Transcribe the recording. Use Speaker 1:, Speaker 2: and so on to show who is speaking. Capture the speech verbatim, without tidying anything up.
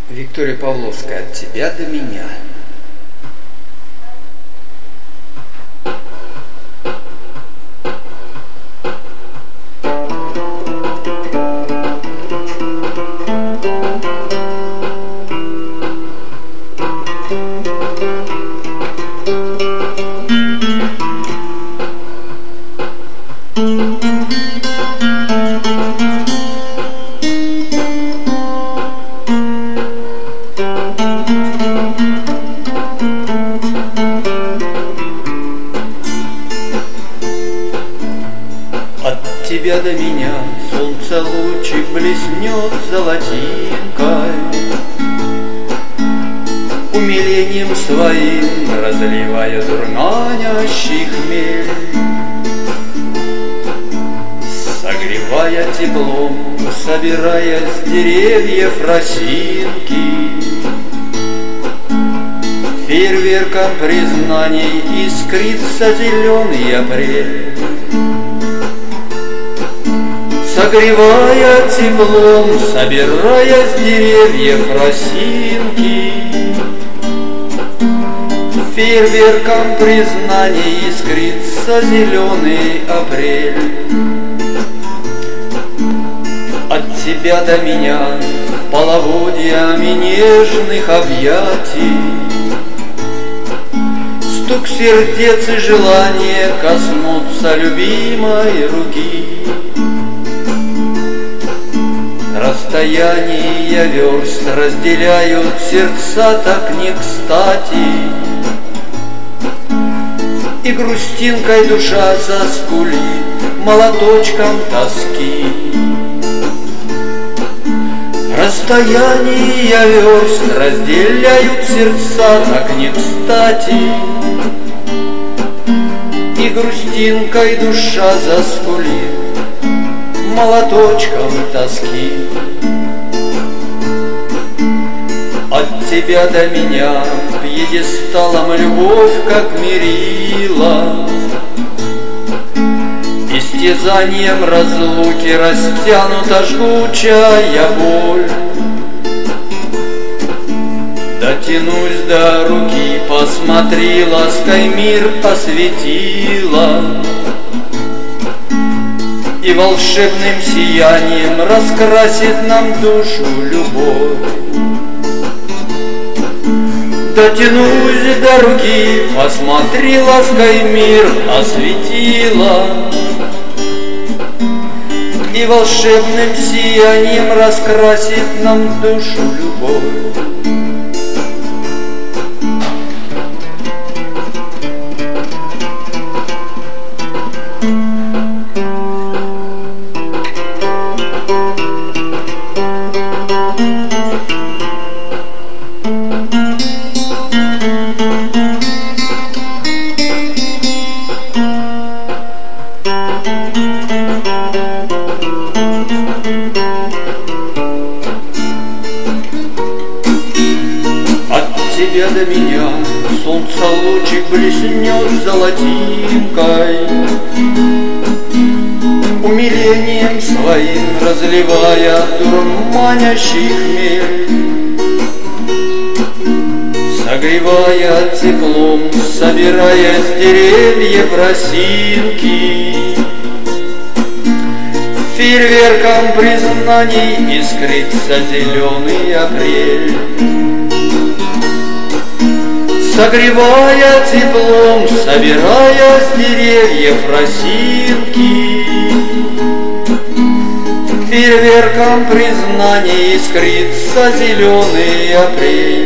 Speaker 1: Виктория Павловская, от тебя до меня.
Speaker 2: От тебя до меня солнце лучик блеснет золотинкой, умилением своим разливая дурманящий хмель, согревая теплом, собирая с деревьев росинки. Фейерверком признаний искрится зеленый апрель, согревая теплом, собирая с деревьев росинки. Фейерверком признаний искрится зеленый апрель. От тебя до меня половодьями нежных объятий, стук сердец и желание коснуться любимой руки. Расстояния верст разделяют сердца так не кстати, и грустинкой душа заскулит молоточком тоски. Расстояния верст разделяют сердца так не кстати, и грустинкой душа заскулит молоточком тоски. От тебя до меня пьедесталом любовь как мерила, истязанием разлуки растянута жгучая боль. Дотянусь до руки, посмотри, лаской мир осветила, и волшебным сиянием раскрасит нам душу любовь. Дотянусь до руки, посмотри, лаской мир осветила, и волшебным сиянием раскрасит нам душу любовь. От тебя до меня солнце лучик блеснет золотинкой, умилением своим разливая дурманящий хмель, согревая теплом, собирая с деревьев росинки. Фейерверком признаний искрится зеленый апрель, согревая теплом, собирая с деревьев росинки. Фейерверком признаний искрится зеленый апрель.